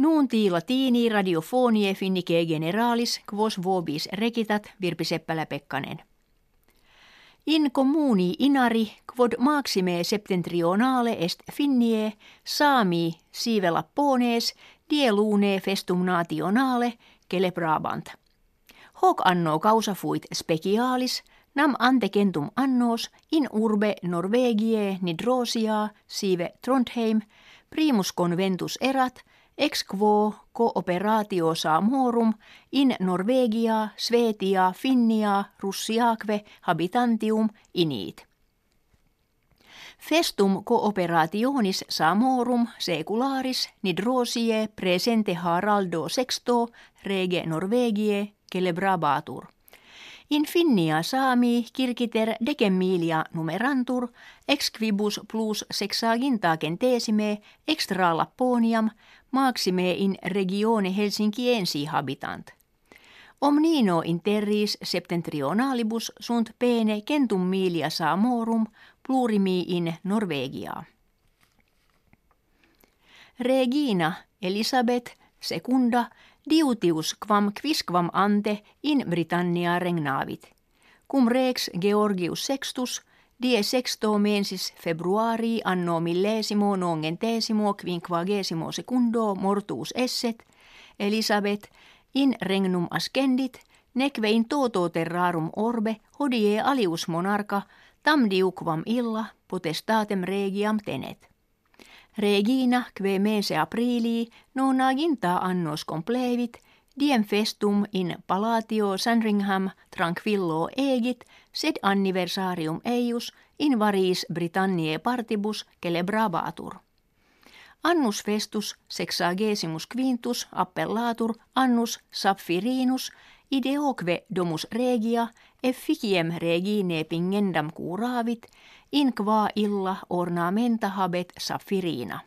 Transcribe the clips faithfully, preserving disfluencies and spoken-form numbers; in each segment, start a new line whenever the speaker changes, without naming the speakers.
Nuunti latini radiofonie finnike generalis quos vobis recitat Virpi Seppälä-Pekkanen. In communi inari quod maxime septentrionale est finnie saami sive lappones die lune festum nationale celebrabant. Hoc anno causa fuit specialis nam antecentum annos in urbe Norvegiae nidrosia sive Trondheim primus conventus erat ex quo cooperatio Samorum in Norvegia, Svetia, Finnia, Russiaque habitantium init. Festum cooperationis Samorum secularis nidrosie presente Haraldo sexto rege Norvegiae celebrabatur. In Finnia saami circiter decemilia numerantur ex quibus plus sexagintacentesime extra Lapponiam maxime in regione Helsinkiensi habitant. Omnino in terris septentrionalibus sunt pene centum milia Samorum plurimi in Norvegia. Regina Elisabeth secunda diutius quam quisquam ante in Britannia regnavit. Cum rex Georgius sextus die sexto mensis februarii anno millesimo nongentesimo quinquagesimo secundo mortuus esset, Elisabeth in regnum ascendit, neque in toto terrarum orbe hodie alius monarca tam diuquam illa potestatem regiam tenet. Regina que mense aprilii nonaginta annos complevit, diem festum in palatio Sandringham tranquillo egit, sed anniversarium eius in variis Britanniae partibus celebrabatur. Annus festus sexagesimus quintus appellatur annus Saphirinus ideoque domus regia efficiem reginae pingendam curavit, in qua illa ornamenta habet Saphirina.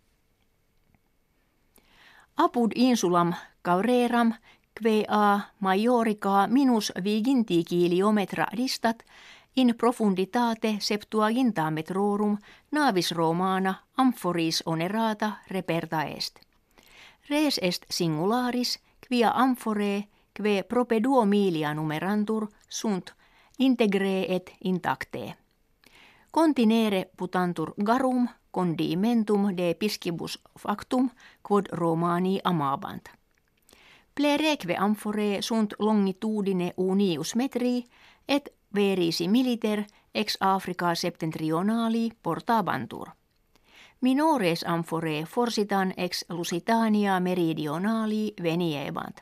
Apud insulam Caureram que a majorica minus viginti kiliometra distat in profunditate septuaginta metrorum navis Romana amphoris onerata reperta est. Res est singularis quia amphorae que prope duo milia numerantur sunt integre et intacte. Continere putantur garum condimentum de piscibus factum quod Romani amabant. Plereque amphorae sunt longitudine unius metri et verisi militer ex Africa septentrionali portabantur. Minores amphorae forsitan ex Lusitania meridionali veniebant.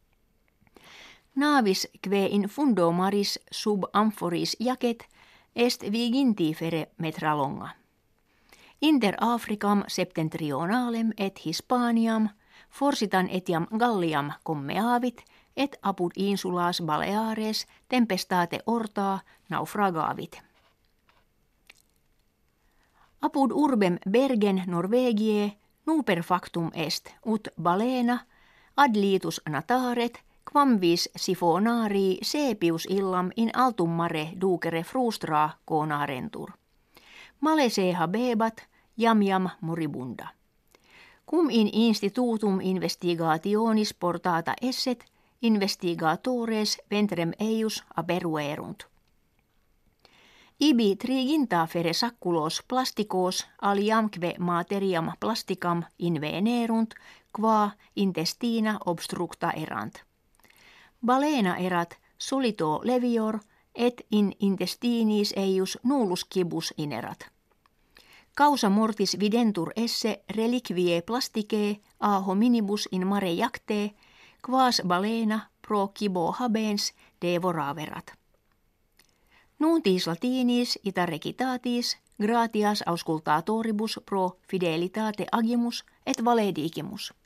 Navis que in fundo maris sub amphoris jacet est vigintifere metra longa. Inter Africam septentrionalem et Hispaniam forsitan etiam Galliam commeavit et apud insulas Baleares tempestate orta naufragavit. Apud urbem Bergen Norvegiae nuper factum est ut balena ad litus nataret quam vis sifonarii sepius illam in altum mare ducere frustra conarentur. Malese habebat jam jam moribunda. Cum in institutum investigationis portata esset, investigatores ventrem eius aberuerunt. Ibi triginta fere sacculos plasticos aliamque materiam plasticam invenerunt, qua intestina obstructa erant. Balena erat solito levior et in intestinis eius nullus cibus inerat. Causa mortis videntur esse reliquie plasticae a hominibus in mare jacte, quas balena pro cibo habens devoraverat. Nuntis latinis ita recitatis gratias auscultatoribus pro fidelitate agimus et valedigimus.